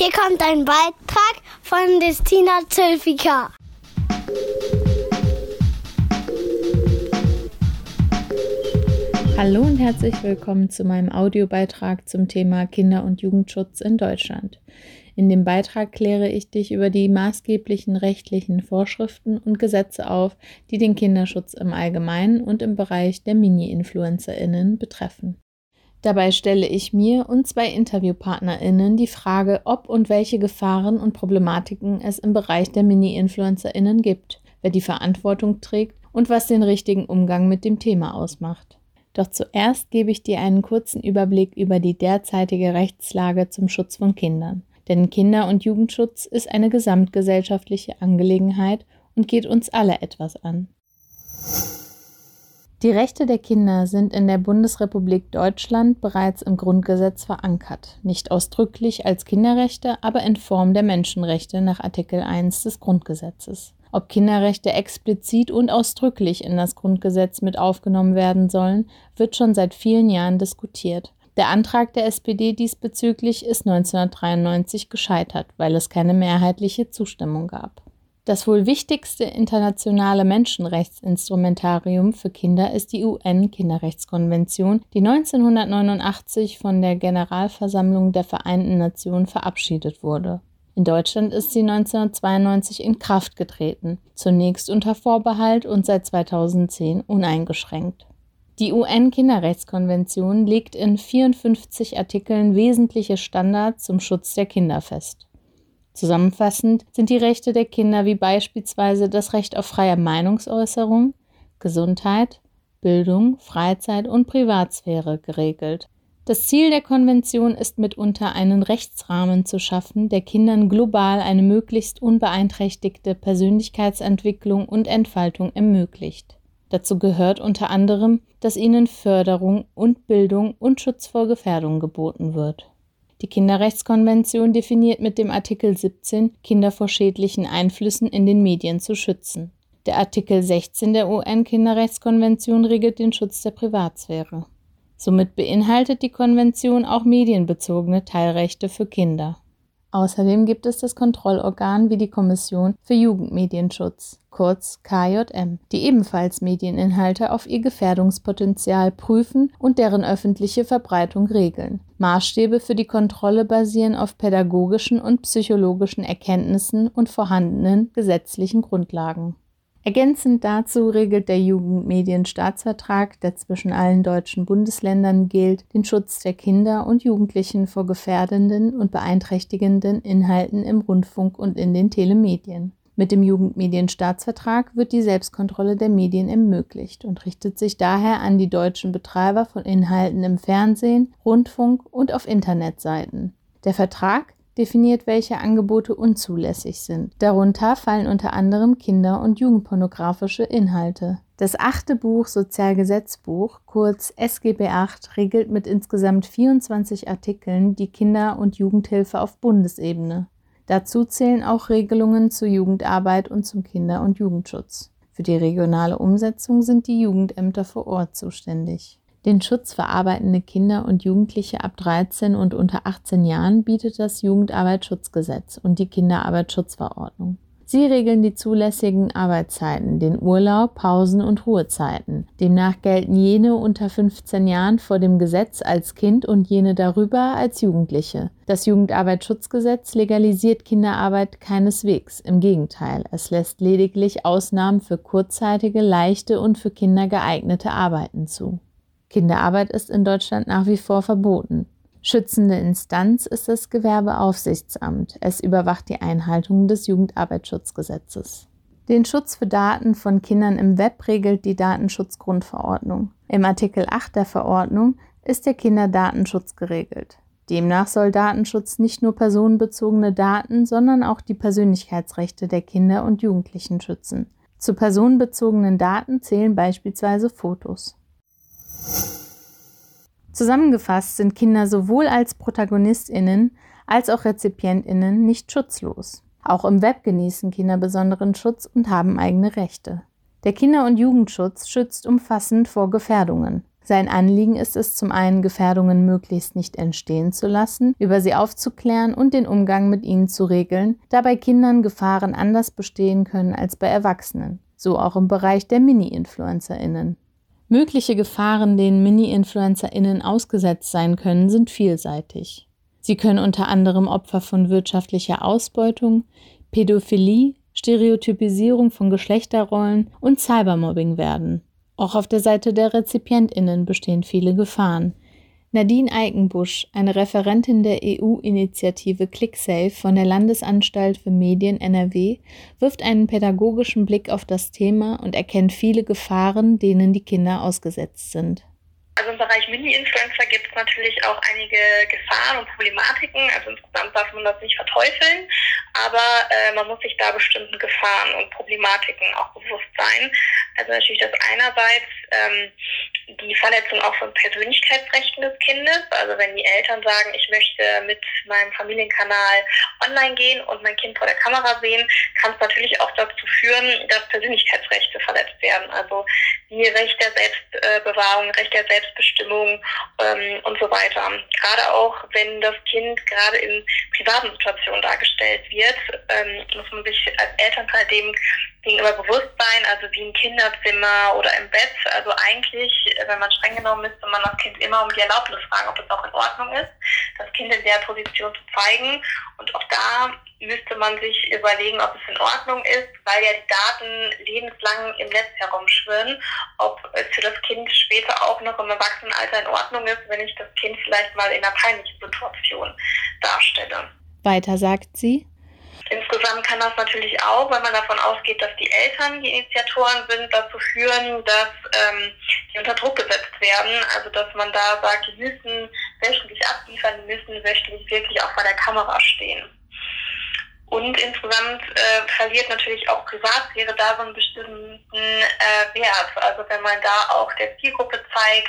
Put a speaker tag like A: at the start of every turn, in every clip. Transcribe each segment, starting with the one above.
A: Hier kommt ein Beitrag von Destina Zülpiker.
B: Hallo und herzlich willkommen zu meinem Audiobeitrag zum Thema Kinder- und Jugendschutz in Deutschland. In dem Beitrag kläre ich dich über die maßgeblichen rechtlichen Vorschriften und Gesetze auf, die den Kinderschutz im Allgemeinen und im Bereich der Mini-InfluencerInnen betreffen. Dabei stelle ich mir und 2 InterviewpartnerInnen die Frage, ob und welche Gefahren und Problematiken es im Bereich der Mini-InfluencerInnen gibt, wer die Verantwortung trägt und was den richtigen Umgang mit dem Thema ausmacht. Doch zuerst gebe ich dir einen kurzen Überblick über die derzeitige Rechtslage zum Schutz von Kindern. Denn Kinder- und Jugendschutz ist eine gesamtgesellschaftliche Angelegenheit und geht uns alle etwas an. Die Rechte der Kinder sind in der Bundesrepublik Deutschland bereits im Grundgesetz verankert. Nicht ausdrücklich als Kinderrechte, aber in Form der Menschenrechte nach Artikel 1 des Grundgesetzes. Ob Kinderrechte explizit und ausdrücklich in das Grundgesetz mit aufgenommen werden sollen, wird schon seit vielen Jahren diskutiert. Der Antrag der SPD diesbezüglich ist 1993 gescheitert, weil es keine mehrheitliche Zustimmung gab. Das wohl wichtigste internationale Menschenrechtsinstrumentarium für Kinder ist die UN-Kinderrechtskonvention, die 1989 von der Generalversammlung der Vereinten Nationen verabschiedet wurde. In Deutschland ist sie 1992 in Kraft getreten, zunächst unter Vorbehalt und seit 2010 uneingeschränkt. Die UN-Kinderrechtskonvention legt in 54 Artikeln wesentliche Standards zum Schutz der Kinder fest. Zusammenfassend sind die Rechte der Kinder wie beispielsweise das Recht auf freie Meinungsäußerung, Gesundheit, Bildung, Freizeit und Privatsphäre geregelt. Das Ziel der Konvention ist mitunter, einen Rechtsrahmen zu schaffen, der Kindern global eine möglichst unbeeinträchtigte Persönlichkeitsentwicklung und Entfaltung ermöglicht. Dazu gehört unter anderem, dass ihnen Förderung und Bildung und Schutz vor Gefährdung geboten wird. Die Kinderrechtskonvention definiert mit dem Artikel 17, Kinder vor schädlichen Einflüssen in den Medien zu schützen. Der Artikel 16 der UN-Kinderrechtskonvention regelt den Schutz der Privatsphäre. Somit beinhaltet die Konvention auch medienbezogene Teilrechte für Kinder. Außerdem gibt es das Kontrollorgan wie die Kommission für Jugendmedienschutz, kurz KJM, die ebenfalls Medieninhalte auf ihr Gefährdungspotenzial prüfen und deren öffentliche Verbreitung regeln. Maßstäbe für die Kontrolle basieren auf pädagogischen und psychologischen Erkenntnissen und vorhandenen gesetzlichen Grundlagen. Ergänzend dazu regelt der Jugendmedienstaatsvertrag, der zwischen allen deutschen Bundesländern gilt, den Schutz der Kinder und Jugendlichen vor gefährdenden und beeinträchtigenden Inhalten im Rundfunk und in den Telemedien. Mit dem Jugendmedienstaatsvertrag wird die Selbstkontrolle der Medien ermöglicht und richtet sich daher an die deutschen Betreiber von Inhalten im Fernsehen, Rundfunk und auf Internetseiten. Der Vertrag definiert, welche Angebote unzulässig sind. Darunter fallen unter anderem kinder- und jugendpornografische Inhalte. Das 8. Buch Sozialgesetzbuch, kurz SGB VIII, regelt mit insgesamt 24 Artikeln die Kinder- und Jugendhilfe auf Bundesebene. Dazu zählen auch Regelungen zur Jugendarbeit und zum Kinder- und Jugendschutz. Für die regionale Umsetzung sind die Jugendämter vor Ort zuständig. Den Schutz für arbeitende Kinder und Jugendliche ab 13 und unter 18 Jahren bietet das Jugendarbeitsschutzgesetz und die Kinderarbeitsschutzverordnung. Sie regeln die zulässigen Arbeitszeiten, den Urlaub, Pausen und Ruhezeiten. Demnach gelten jene unter 15 Jahren vor dem Gesetz als Kind und jene darüber als Jugendliche. Das Jugendarbeitsschutzgesetz legalisiert Kinderarbeit keineswegs, im Gegenteil, es lässt lediglich Ausnahmen für kurzzeitige, leichte und für Kinder geeignete Arbeiten zu. Kinderarbeit ist in Deutschland nach wie vor verboten. Schützende Instanz ist das Gewerbeaufsichtsamt. Es überwacht die Einhaltung des Jugendarbeitsschutzgesetzes. Den Schutz für Daten von Kindern im Web regelt die Datenschutzgrundverordnung. Im Artikel 8 der Verordnung ist der Kinderdatenschutz geregelt. Demnach soll Datenschutz nicht nur personenbezogene Daten, sondern auch die Persönlichkeitsrechte der Kinder und Jugendlichen schützen. Zu personenbezogenen Daten zählen beispielsweise Fotos. Zusammengefasst sind Kinder sowohl als ProtagonistInnen als auch RezipientInnen nicht schutzlos. Auch im Web genießen Kinder besonderen Schutz und haben eigene Rechte. Der Kinder- und Jugendschutz schützt umfassend vor Gefährdungen. Sein Anliegen ist es zum einen, Gefährdungen möglichst nicht entstehen zu lassen, über sie aufzuklären und den Umgang mit ihnen zu regeln, da bei Kindern Gefahren anders bestehen können als bei Erwachsenen, so auch im Bereich der Mini-InfluencerInnen. Mögliche Gefahren, denen Mini-InfluencerInnen ausgesetzt sein können, sind vielseitig. Sie können unter anderem Opfer von wirtschaftlicher Ausbeutung, Pädophilie, Stereotypisierung von Geschlechterrollen und Cybermobbing werden. Auch auf der Seite der RezipientInnen bestehen viele Gefahren. Nadine Eikenbusch, eine Referentin der EU-Initiative ClickSafe von der Landesanstalt für Medien NRW, wirft einen pädagogischen Blick auf das Thema und erkennt viele Gefahren, denen die Kinder ausgesetzt sind.
C: Also im Bereich Mini-Influencer gibt es natürlich auch einige Gefahren und Problematiken. Also insgesamt darf man das nicht verteufeln, aber man muss sich da bestimmten Gefahren und Problematiken auch bewusst sein. Also natürlich das einerseits die Verletzung auch von Persönlichkeitsrechten des Kindes. Also wenn die Eltern sagen, ich möchte mit meinem Familienkanal online gehen und mein Kind vor der Kamera sehen, kann es natürlich auch dazu führen, dass Persönlichkeitsrechte verletzt werden. Also die Recht der Selbstbewahrung, Recht der Selbstbestimmung und so weiter. Gerade auch, wenn das Kind gerade in privaten Situationen dargestellt wird, muss man sich als Elternteil dem gegenüber bewusst sein, also wie im Kinderzimmer oder im Bett. Also eigentlich, wenn man streng genommen müsste man das Kind immer um die Erlaubnis fragen, ob es auch in Ordnung ist, das Kind in der Position zu zeigen. Und auch da müsste man sich überlegen, ob es in Ordnung ist, weil ja die Daten lebenslang im Netz herumschwirren, ob es für das Kind später auch noch im Erwachsenenalter in Ordnung ist, wenn ich das Kind vielleicht mal in einer peinlichen Situation darstelle.
B: Weiter sagt sie:
C: Insgesamt kann das natürlich auch, wenn man davon ausgeht, dass die Eltern die Initiatoren sind, dazu führen, dass die unter Druck gesetzt werden. Also dass man da sagt, die müssen wöchentlich abliefern, die müssen wöchentlich wirklich auch vor der Kamera stehen. Und insgesamt verliert natürlich auch Privatsphäre da so einen bestimmten Wert. Also wenn man da auch der Zielgruppe zeigt,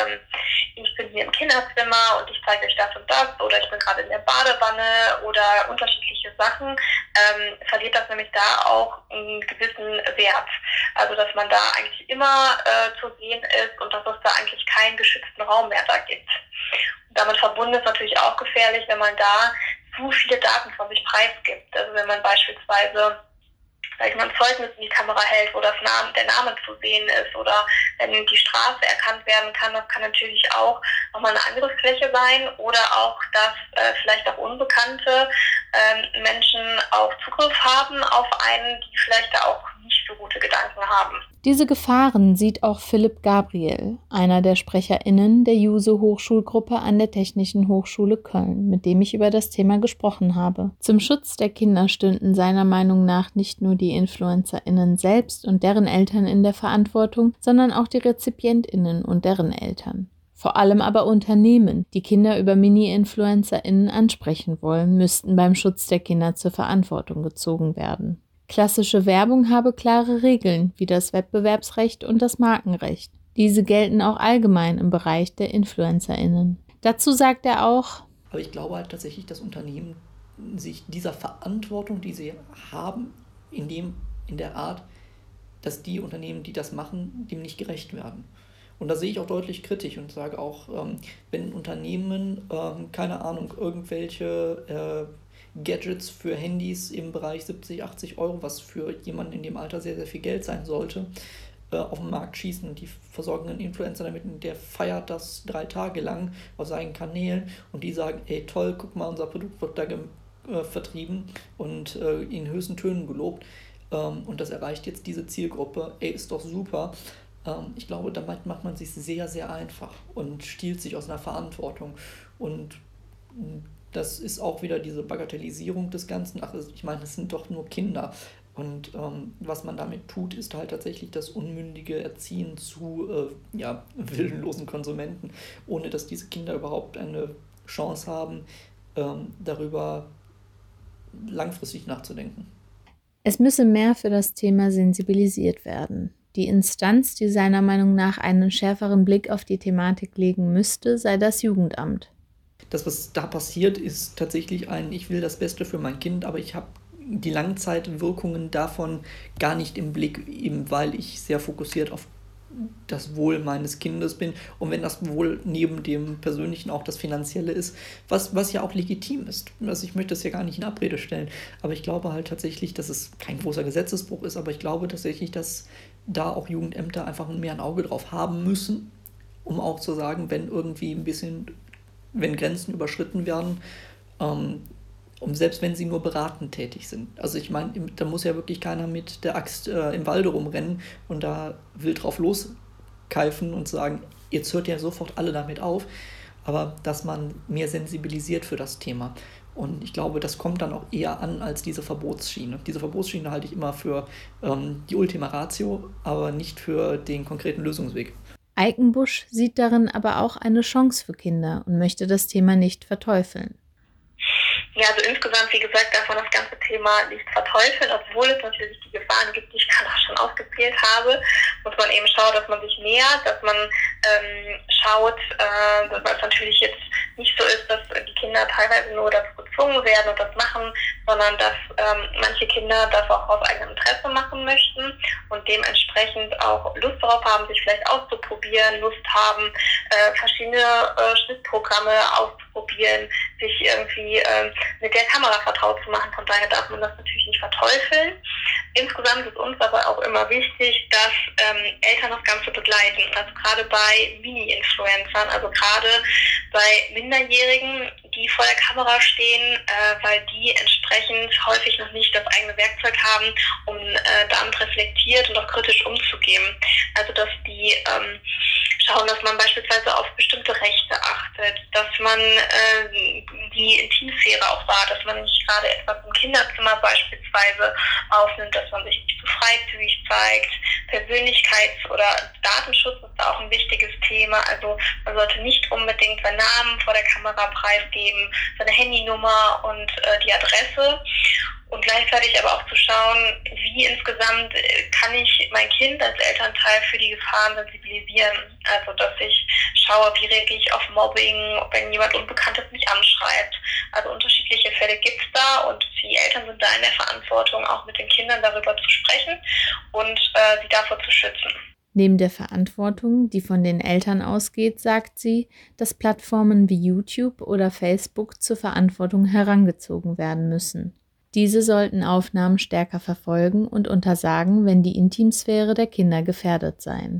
C: ich bin hier im Kinderzimmer und ich zeige euch das und das, oder ich bin gerade in der Badewanne oder unterschiedliche Sachen, verliert das nämlich da auch einen gewissen Wert. Also dass man da eigentlich immer zu sehen ist und dass es da eigentlich keinen geschützten Raum mehr da gibt. Und damit verbunden ist natürlich auch gefährlich, wenn man da zu viele Daten von sich preisgibt. Also wenn man beispielsweise ein Zeugnis in die Kamera hält, wo der Name zu sehen ist, oder wenn die Straße erkannt werden kann, das kann natürlich auch nochmal eine Angriffsfläche sein, oder auch, dass vielleicht auch unbekannte Menschen auch Zugriff haben auf einen, die vielleicht da auch nicht so gute Gedanken haben.
B: Diese Gefahren sieht auch Philipp Gabriel, einer der SprecherInnen der Juso-Hochschulgruppe an der Technischen Hochschule Köln, mit dem ich über das Thema gesprochen habe. Zum Schutz der Kinder stünden seiner Meinung nach nicht nur die InfluencerInnen selbst und deren Eltern in der Verantwortung, sondern auch die RezipientInnen und deren Eltern. Vor allem aber Unternehmen, die Kinder über Mini-InfluencerInnen ansprechen wollen, müssten beim Schutz der Kinder zur Verantwortung gezogen werden. Klassische Werbung habe klare Regeln, wie das Wettbewerbsrecht und das Markenrecht. Diese gelten auch allgemein im Bereich der InfluencerInnen. Dazu sagt er auch:
D: Aber ich glaube halt tatsächlich, dass Unternehmen sich dieser Verantwortung, die sie haben, in der Art, dass die Unternehmen, die das machen, dem nicht gerecht werden. Und da sehe ich auch deutlich kritisch und sage auch, wenn Unternehmen, keine Ahnung, irgendwelche Gadgets für Handys im Bereich 70, 80 Euro, was für jemanden in dem Alter sehr, sehr viel Geld sein sollte, auf den Markt schießen und die versorgen einen Influencer damit und der feiert das 3 Tage lang auf seinen Kanälen und die sagen, ey toll, guck mal, unser Produkt wird da vertrieben und in höchsten Tönen gelobt und das erreicht jetzt diese Zielgruppe, ey, ist doch super. Ich glaube, damit macht man sich sehr, sehr einfach und stiehlt sich aus einer Verantwortung. Und das ist auch wieder diese Bagatellisierung des Ganzen. Ach, ich meine, das sind doch nur Kinder. Und was man damit tut, ist halt tatsächlich das unmündige Erziehen zu willenlosen Konsumenten, ohne dass diese Kinder überhaupt eine Chance haben, darüber langfristig nachzudenken.
B: Es müsse mehr für das Thema sensibilisiert werden. Die Instanz, die seiner Meinung nach einen schärferen Blick auf die Thematik legen müsste, sei das Jugendamt.
D: Das, was da passiert, ist tatsächlich ich will das Beste für mein Kind, aber ich habe die Langzeitwirkungen davon gar nicht im Blick, eben weil ich sehr fokussiert auf das Wohl meines Kindes bin und wenn das Wohl neben dem Persönlichen auch das Finanzielle ist, was ja auch legitim ist. Also ich möchte das ja gar nicht in Abrede stellen, aber ich glaube halt tatsächlich, dass es kein großer Gesetzesbruch ist, aber ich glaube tatsächlich, dass da auch Jugendämter einfach mehr ein Auge drauf haben müssen, um auch zu sagen, wenn irgendwie wenn Grenzen überschritten werden, selbst wenn sie nur beratend tätig sind. Also ich meine, da muss ja wirklich keiner mit der Axt im Walde rumrennen und da wild drauf loskeifen und sagen, jetzt hört ja sofort alle damit auf, aber dass man mehr sensibilisiert für das Thema. Und ich glaube, das kommt dann auch eher an als diese Verbotsschiene. Diese Verbotsschiene halte ich immer für die Ultima Ratio, aber nicht für den konkreten Lösungsweg.
B: Eikenbusch sieht darin aber auch eine Chance für Kinder und möchte das Thema nicht verteufeln.
C: Ja, also insgesamt, wie gesagt, darf man das ganze Thema nicht verteufeln, obwohl es natürlich die Gefahren gibt, die ich gerade auch schon aufgezählt habe, muss man eben schauen, dass man sich nähert, dass man schaut, dass es natürlich jetzt nicht so ist, dass die Kinder teilweise nur dazu gezwungen werden und das machen, sondern dass manche Kinder das auch aus eigenem Interesse machen möchten und dementsprechend auch Lust darauf haben, sich vielleicht auszuprobieren, Lust haben, verschiedene Schnittprogramme auszuprobieren, sich irgendwie mit der Kamera vertraut zu machen. Von daher darf man das natürlich nicht verteufeln. Insgesamt ist uns aber auch immer wichtig, dass Eltern das Ganze begleiten. Also gerade bei Mini-Influencern, also gerade bei Minderjährigen, die vor der Kamera stehen, weil die entsprechend häufig noch nicht das eigene Werkzeug haben, um damit reflektiert und auch kritisch umzugehen. Also dass die schauen, dass man beispielsweise auf bestimmte Rechte achtet, dass man die Intimsphäre auch wahrt, dass man nicht gerade etwas im Kinderzimmer beispielsweise aufnimmt, dass man sich nicht zu freizügig zeigt. Persönlichkeits- oder Datenschutz ist da auch ein wichtiges Thema. Also man sollte nicht unbedingt seinen Namen vor der Kamera preisgeben, seine Handynummer und die Adresse. Und gleichzeitig aber auch zu schauen, wie insgesamt kann ich mein Kind als Elternteil für die Gefahren sensibilisieren. Also dass ich schaue, wie reagiere ich auf Mobbing, wenn jemand Unbekanntes mich anschreibt. Also unterschiedliche Fälle gibt es da und die Eltern sind da in der Verantwortung, auch mit den Kindern darüber zu sprechen und sie davor zu schützen.
B: Neben der Verantwortung, die von den Eltern ausgeht, sagt sie, dass Plattformen wie YouTube oder Facebook zur Verantwortung herangezogen werden müssen. Diese sollten Aufnahmen stärker verfolgen und untersagen, wenn die Intimsphäre der Kinder gefährdet seien.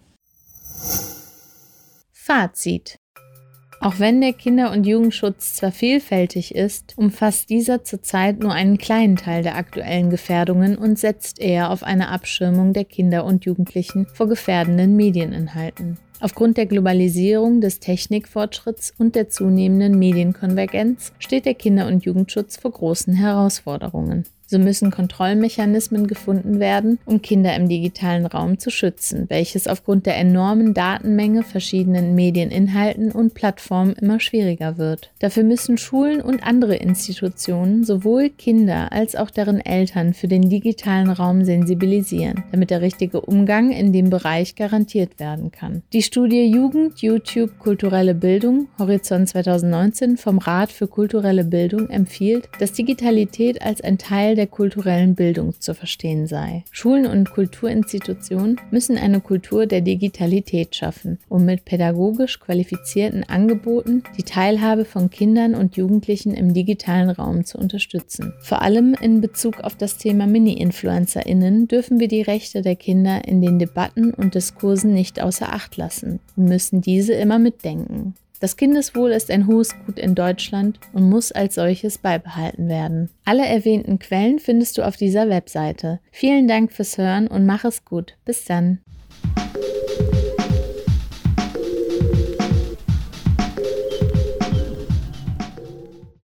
B: Fazit: Auch wenn der Kinder- und Jugendschutz zwar vielfältig ist, umfasst dieser zurzeit nur einen kleinen Teil der aktuellen Gefährdungen und setzt eher auf eine Abschirmung der Kinder und Jugendlichen vor gefährdenden Medieninhalten. Aufgrund der Globalisierung, des Technikfortschritts und der zunehmenden Medienkonvergenz steht der Kinder- und Jugendschutz vor großen Herausforderungen. So müssen Kontrollmechanismen gefunden werden, um Kinder im digitalen Raum zu schützen, welches aufgrund der enormen Datenmenge verschiedenen Medieninhalten und Plattformen immer schwieriger wird. Dafür müssen Schulen und andere Institutionen sowohl Kinder als auch deren Eltern für den digitalen Raum sensibilisieren, damit der richtige Umgang in dem Bereich garantiert werden kann. Die Studie Jugend, YouTube, kulturelle Bildung, Horizont 2019 vom Rat für kulturelle Bildung empfiehlt, dass Digitalität als ein Teil der kulturellen Bildung zu verstehen sei. Schulen und Kulturinstitutionen müssen eine Kultur der Digitalität schaffen, um mit pädagogisch qualifizierten Angeboten die Teilhabe von Kindern und Jugendlichen im digitalen Raum zu unterstützen. Vor allem in Bezug auf das Thema Mini-InfluencerInnen dürfen wir die Rechte der Kinder in den Debatten und Diskursen nicht außer Acht lassen und müssen diese immer mitdenken. Das Kindeswohl ist ein hohes Gut in Deutschland und muss als solches beibehalten werden. Alle erwähnten Quellen findest du auf dieser Webseite. Vielen Dank fürs Hören und mach es gut. Bis dann.